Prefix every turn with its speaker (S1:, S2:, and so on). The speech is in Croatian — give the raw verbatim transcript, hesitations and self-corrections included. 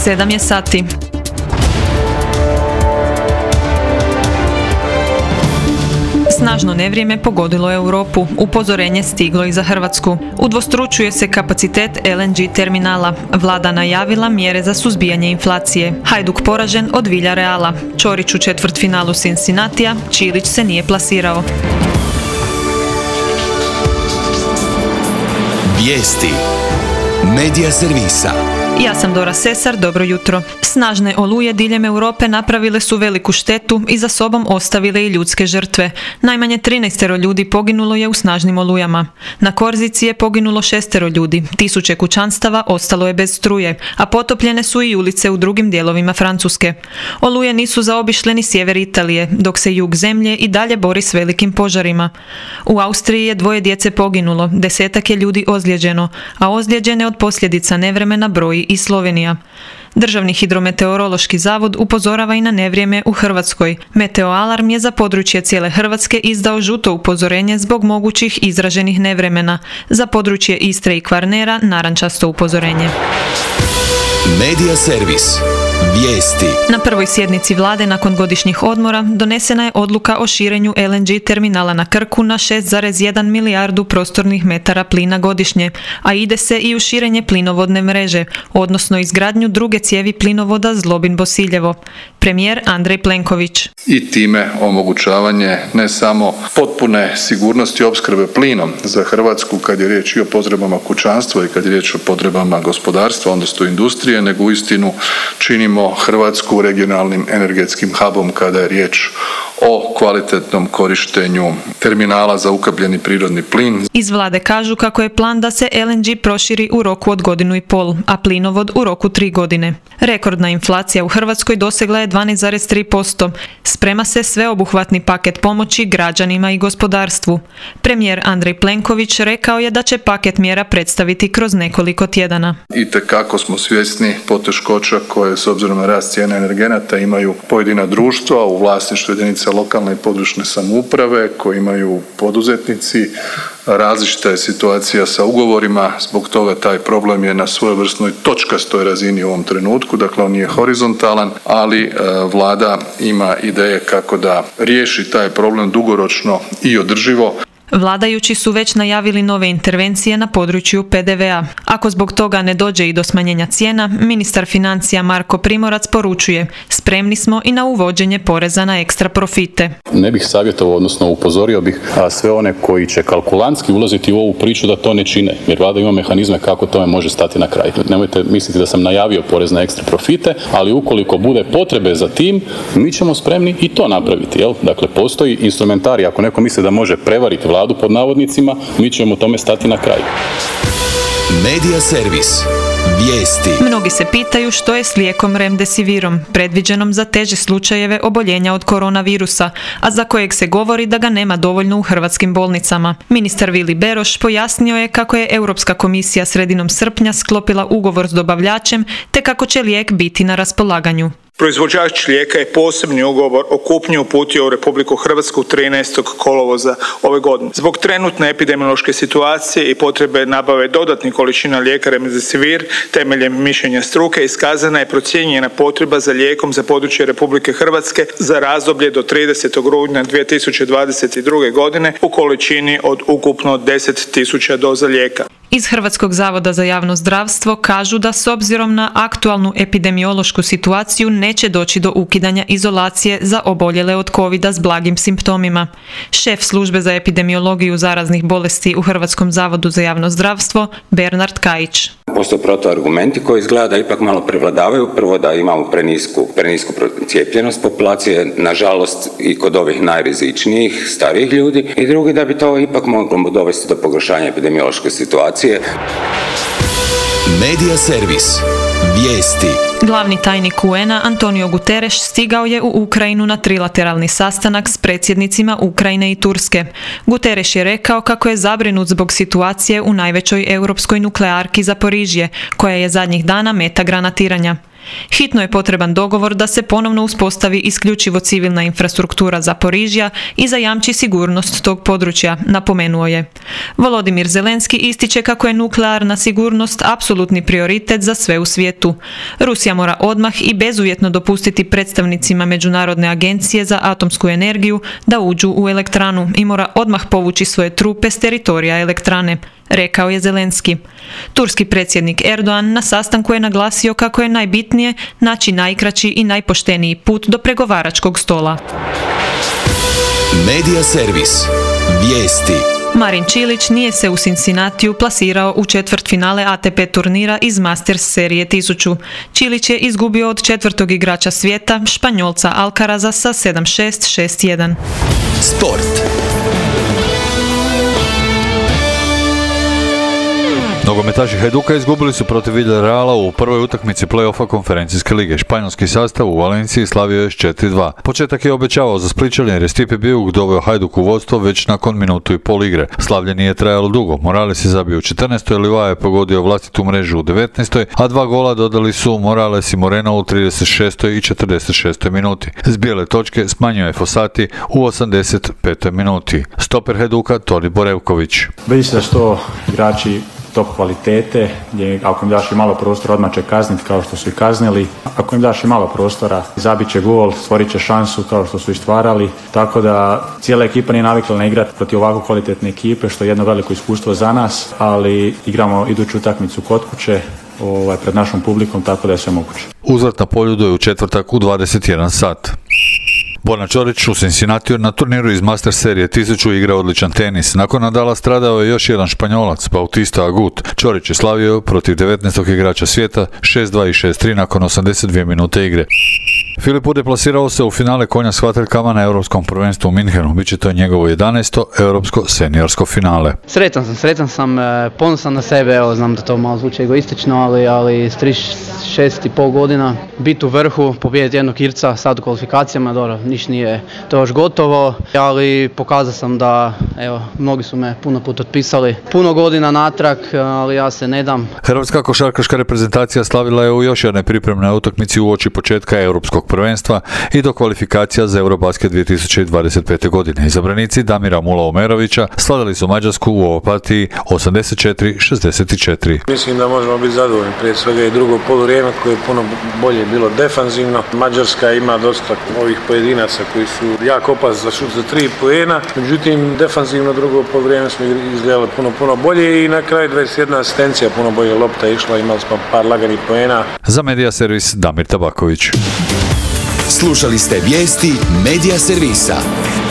S1: sedam je sati. Snažno nevrijeme pogodilo Europu. Upozorenje stiglo i za Hrvatsku. Udvostručuje se kapacitet el en ge terminala. Vlada najavila mjere za suzbijanje inflacije. Hajduk poražen od Villareala. Ćorić u četvrtfinalu Cincinnatija. Čilić se nije plasirao.
S2: Vijesti Medija servisa.
S1: Ja sam Dora Sesar, dobro jutro. Snažne oluje diljem Europe napravile su veliku štetu i za sobom ostavile i ljudske žrtve. Najmanje trinaestero ljudi poginulo je u snažnim olujama. Na Korzici je poginulo šestero ljudi, tisuće kućanstava ostalo je bez struje, a potopljene su i ulice u drugim dijelovima Francuske. Oluje nisu zaobišle ni sjever Italije, dok se jug zemlje i dalje bori s velikim požarima. U Austriji je dvoje djece poginulo, desetak je ljudi ozlijeđeno, a ozlijeđene od posljedica nevremena broji i Slovenija. Državni hidrometeorološki zavod upozorava i na nevrijeme u Hrvatskoj. Meteoalarm je za područje cijele Hrvatske izdao žuto upozorenje zbog mogućih izraženih nevremena. Za područje Istre i Kvarnera narančasto upozorenje.
S2: Medija servis. Vijesti.
S1: Na prvoj sjednici vlade nakon godišnjih odmora donesena je odluka o širenju el en ge terminala na Krku na šest zarez jedan milijardu prostornih metara plina godišnje, a ide se i u širenje plinovodne mreže, odnosno izgradnju druge cijevi plinovoda Zlobin-Bosiljevo. Premijer Andrej Plenković.
S3: I time omogućavanje ne samo potpune sigurnosti opskrbe plinom za Hrvatsku kad je riječ i o potrebama kućanstva i kad je riječ o potrebama gospodarstva, odnosno industrije, nego uistinu činimo Hrvatsku regionalnim energetskim hubom kada je riječ o kvalitetnom korištenju terminala za ukapljeni prirodni plin.
S1: Iz vlade kažu kako je plan da se el en ge proširi u roku od godinu i pol, a plinovod u roku tri godine. Rekordna inflacija u Hrvatskoj dosegla je dvanaest zarez tri posto. Sprema se sveobuhvatni paket pomoći građanima i gospodarstvu. Premijer Andrej Plenković rekao je da će paket mjera predstaviti kroz nekoliko tjedana.
S3: Itekako smo svjesni poteškoća koje s obzirom na rast cijena energenata imaju pojedina društva u vlasništvu jedinica lokalne i područne samouprave, koji imaju poduzetnici. Različita je situacija sa ugovorima, zbog toga taj problem je na svojevrsnoj točkastoj razini u ovom trenutku, dakle on nije horizontalan, ali e, vlada ima ideje kako da riješi taj problem dugoročno i održivo.
S1: Vladajući su već najavili nove intervencije na području pe de vea. Ako zbog toga ne dođe i do smanjenja cijena, ministar financija Marko Primorac poručuje: spremni smo i na uvođenje poreza na ekstra profite.
S4: Ne bih savjetovao, odnosno upozorio bih sve one koji će kalkulantski ulaziti u ovu priču da to ne čine, jer vlada ima mehanizme kako tome može stati na kraj. Nemojte misliti da sam najavio porez na ekstra profite, ali ukoliko bude potrebe za tim, mi ćemo spremni i to napraviti. Jel? Dakle, postoji instrumentarij. Ako neko misli da može prevariti vladu pod navodnicima, mi ćemo tome stati na kraj.
S2: Medija servis. Vijesti.
S1: Mnogi se pitaju što je s lijekom Remdesivirom, predviđenom za teže slučajeve oboljenja od koronavirusa, a za kojeg se govori da ga nema dovoljno u hrvatskim bolnicama. Ministar Vili Beroš pojasnio je kako je Europska komisija sredinom srpnja sklopila ugovor s dobavljačem, te kako će lijek biti na raspolaganju.
S5: Proizvođač lijeka je posebni ugovor o kupnji uputio u Republiku Hrvatsku trinaestog kolovoza ove godine. Zbog trenutne epidemiološke situacije i potrebe nabave dodatnih količina lijeka Remdesivir, temeljem mišljenja struke, iskazana je procijenjena potreba za lijekom za područje Republike Hrvatske za razdoblje do tridesetog rujna dvije tisuće dvadeset druge. godine u količini od ukupno deset tisuća doza lijeka.
S1: Iz Hrvatskog zavoda za javno zdravstvo kažu da s obzirom na aktualnu epidemiološku situaciju neće doći do ukidanja izolacije za oboljele od covida s blagim simptomima. Šef službe za epidemiologiju zaraznih bolesti u Hrvatskom zavodu za javno zdravstvo Bernard Kajić.
S6: Postoje protuargumenti koji izgleda da ipak malo prevladavaju. Prvo, da imamo prenisku, prenisku procijepljenost populacije, nažalost i kod ovih najrizičnijih, starijih ljudi. I drugi, da bi to ipak moglo dovesti do pogoršanja epidemiološke situacije.
S2: Medija servis. Vijesti.
S1: Glavni tajnik u en a Antonio Guterres stigao je u Ukrajinu na trilateralni sastanak s predsjednicima Ukrajine i Turske. Guterres je rekao kako je zabrinut zbog situacije u najvećoj europskoj nuklearki Zaporižje, koja je zadnjih dana meta granatiranja. Hitno je potreban dogovor da se ponovno uspostavi isključivo civilna infrastruktura Zaporižja i zajamči sigurnost tog područja, napomenuo je. Volodimir Zelenski ističe kako je nuklearna sigurnost apsolutni prioritet za sve u svijetu. Rusija mora odmah i bezuvjetno dopustiti predstavnicima Međunarodne agencije za atomsku energiju da uđu u elektranu i mora odmah povući svoje trupe s teritorija elektrane, rekao je Zelenski. Turski predsjednik Erdogan na sastanku je naglasio kako je najbitnije naći najkraći i najpošteniji put do pregovaračkog stola.
S2: Medija servis. Vijesti.
S1: Marin Čilić nije se u Cincinnatiju plasirao u četvrtfinale A T P turnira iz Masters serije tisuću. Čilić je izgubio od četvrtog igrača svijeta, Španjolca Alcaraza sa sedam šest, šest jedan.
S2: Sport.
S7: Nogometaši Hajduka izgubili su protiv Villarreala u prvoj utakmici play-offa konferencijske lige. Španjolski sastav u Valenciji slavio je s četiri dva. Početak je obećavao za Splićane jer je Stipe Biuk doveo Hajduk u vodstvo već nakon minutu i pol igre. Slavlje nije trajalo dugo. Morales je zabio u četrnaestoj, Livaja je pogodio vlastitu mrežu u devetnaestoj, a dva gola dodali su Morales i Moreno u trideset šestoj i četrdeset šestoj minuti. S bijele točke smanjio je Fossati u osamdeset petoj minuti. Stoper Hajduka Toni Borevković.
S8: Vidi se da su to igrači top kvalitete, gdje ako im daš i malo prostora odmah će kazniti kao što su i kaznili. Ako im daš i malo prostora, zabit će gol, stvorit će šansu kao što su i stvarali. Tako da cijela ekipa nije navikla na igrati protiv ovako kvalitetne ekipe, što je jedno veliko iskustvo za nas, ali igramo iduću utakmicu kod kuće, ovaj, pred našom publikom, tako da je sve moguće.
S7: Uzvrat na Poljudu je u četvrtak u dvadeset jedan sat. Borna Ćorić u Cincinnatiju na turniru iz Masters serije tisuću igra odličan tenis. Nakon Nadala stradao je još jedan Španjolac, Bautista Agut. Ćorić je slavio protiv devetnaestog igrača svijeta šest dva i šest tri nakon osamdeset dvije minute igre. Filip Ude plasirao se u finale konja s hvataljkama na Europskom prvenstvu u Minhenu. Biće to njegovo jedanaesto europsko seniorsko finale.
S9: Sretan sam, sretan sam, ponosan na sebe, evo znam da to malo zvuči egoistično, ali, ali s trideset šest i pol godina biti u vrhu, pobijediti jednog Irca sad u kvalifikacijama, dobro, niš nije to još gotovo, ali pokazao sam da, evo, mnogi su me puno put otpisali, puno godina natrag, ali ja se ne dam.
S7: Hrvatska košarkaška reprezentacija slavila je u još jednoj pripremnoj utakmici uoči početka europskog prvenstva i do kvalifikacija za Eurobasket dvije tisuće dvadeset pete. godine. Izabranici Damira Mula-Omerovića slavili su Mađarsku u Opatiji osamdeset četiri šezdeset četiri.
S10: Mislim da možemo biti zadovoljni, prije svega i drugo poluvrijeme koje je puno bolje bilo defanzivno. Mađarska ima dosta ovih pojedinaca koji su jako opasni za šut za tri poena, međutim defanzivno drugo poluvrijeme smo izgledali puno puno bolje i na kraju dvadeset jedna asistencija, puno bolje lopta išla, imali smo par laganih poena.
S7: Za Medija servis Damir Tabaković.
S2: Slušali ste vijesti Medija servisa.